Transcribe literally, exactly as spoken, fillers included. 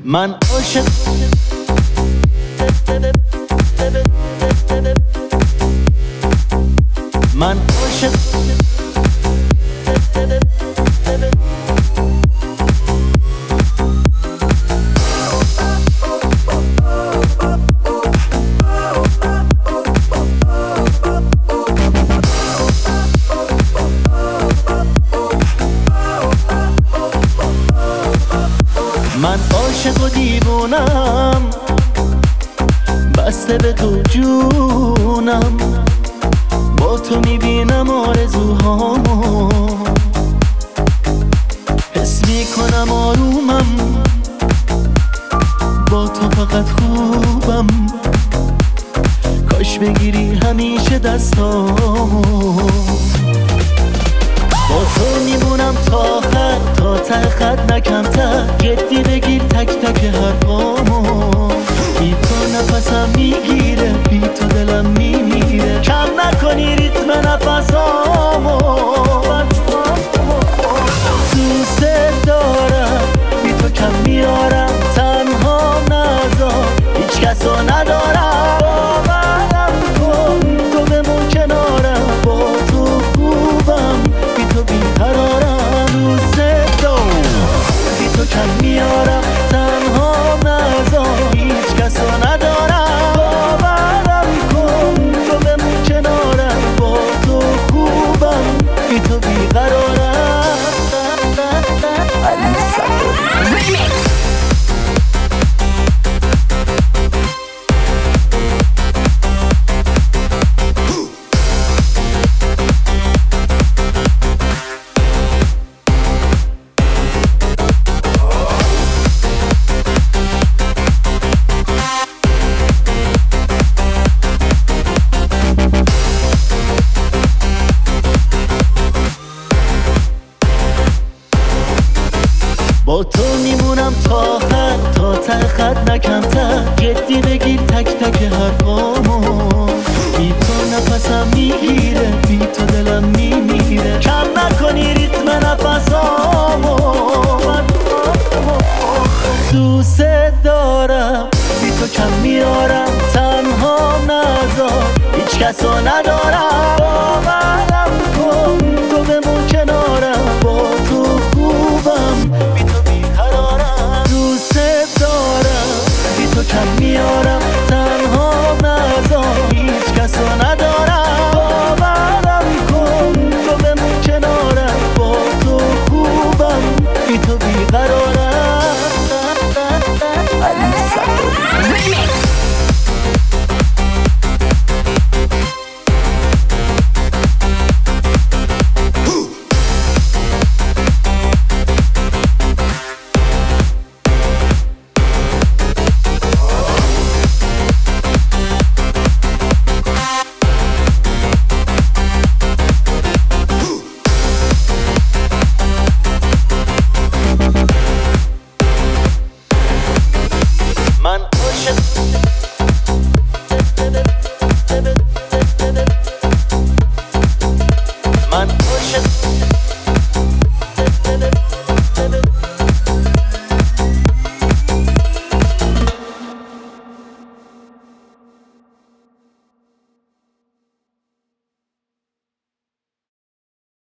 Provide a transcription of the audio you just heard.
من عاشق من عاشق من عاشق و دیوونم، بسته به تو جونم، با تو میبینم آرزوهامو، حس میکنم آرومم، با تو فقط خوبم، کاش بگیری همیشه دستامو. با تو میمونم تا آخر، تا ته خط نکمتر، جدی بگیر تک تک حرفامو. بی تو نفسم میگیره، بی تو دلم میمیره، کم نکنی ریتم نفسامو. دوست دارم، بی تو کم میارم، تنها نذار، هیچ کسو ندارم. باورم کن تو بمون کنارم، با تو خوبم، بی تو بیقرارم. دوست دارم، بی تو کم میارم، تنها نذار، هیچ کسو ندارم. باورم کن تو بمون کنارم، با تو خوبم، بی تو بیقرارم. با تو میمونم تا آخر، تا ته خط نکمتر، جدی بگیر تک تک حرفامو. بی تو نفسم میگیره، بی تو دلم میمیره، کم نکنی ریتم نفسامو. دوست دارم، بی تو کم میارم، تنها نذار، هیچ کسو ندارم. باورم کن تو بمون کنارم، با تو خوبم، بی تو